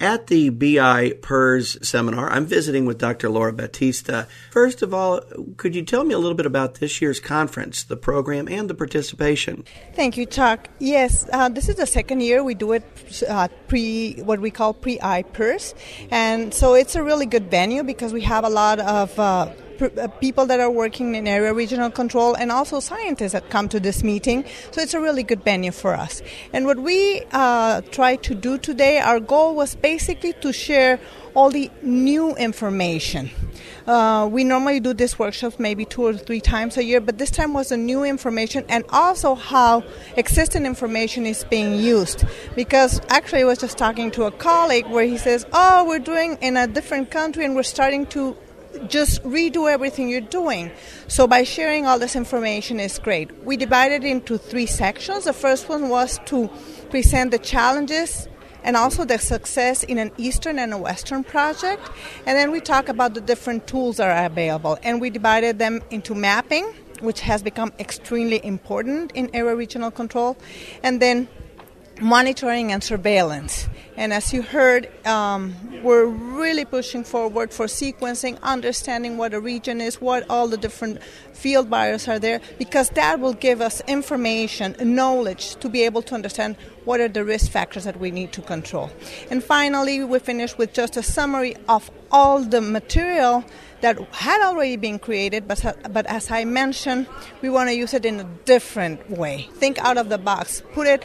At the BI PERS seminar, I'm visiting with Dr. Laura Batista. First of all, could you tell me a little bit about this year's conference, the program, and the participation? Thank you, Chuck. Yes, this is the second year we do it what we call pre-IPERS. And so it's a really good venue because we have a lot of people that are working in area regional control and also scientists that come to this meeting. So it's a really good venue for us. And what we try to do today, our goal was basically to share all the new information. We normally do this workshop maybe 2 or 3 times a year, but this time was the new information and also how existing information is being used. Because actually I was just talking to a colleague where he says, we're doing in a different country and we're starting to just redo everything you're doing. So by sharing all this information is great. We divided it into 3 sections. The first one was to present the challenges and also the success in an Eastern and a Western project. And then we talk about the different tools that are available. And we divided them into mapping, which has become extremely important in area regional control, and then monitoring and surveillance. And as you heard, we're really pushing forward for sequencing, understanding what a region is, what all the different field buyers are there, because that will give us information, knowledge to be able to understand what are the risk factors that we need to control. And finally, we finished with just a summary of all the material that had already been created, but as I mentioned, we want to use it in a different way. Think out of the box. Put it,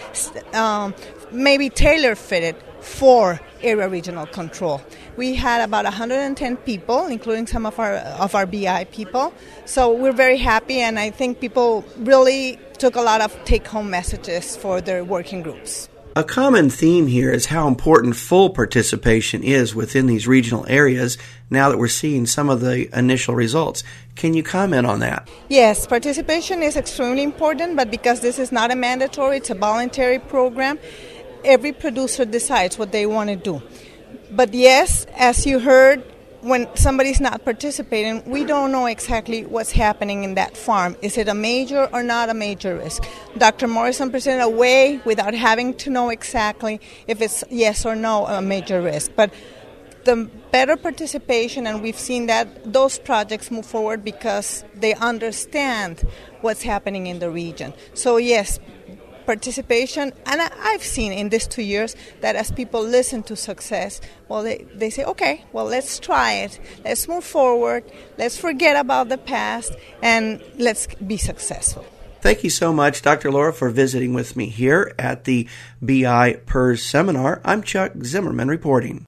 maybe tailor-fit it for area regional control. We had about 110 people, including some of our BI people. So we're very happy, and I think people really took a lot of take-home messages for their working groups. A common theme here is how important full participation is within these regional areas now that we're seeing some of the initial results. Can you comment on that? Yes, participation is extremely important, but because this is not a mandatory, it's a voluntary program, every producer decides what they want to do. But yes, as you heard, when somebody's not participating, we don't know exactly what's happening in that farm. Is it a major or not a major risk? Dr. Morrison presented a way without having to know exactly if it's yes or no a major risk. But the better participation, and we've seen that those projects move forward because they understand what's happening in the region. So yes, participation, and I've seen in these 2 years that as people listen to success, well, they say, okay, well, let's try it. Let's move forward. Let's forget about the past, and let's be successful. Thank you so much, Dr. Laura, for visiting with me here at the BI PERS seminar. I'm Chuck Zimmerman reporting.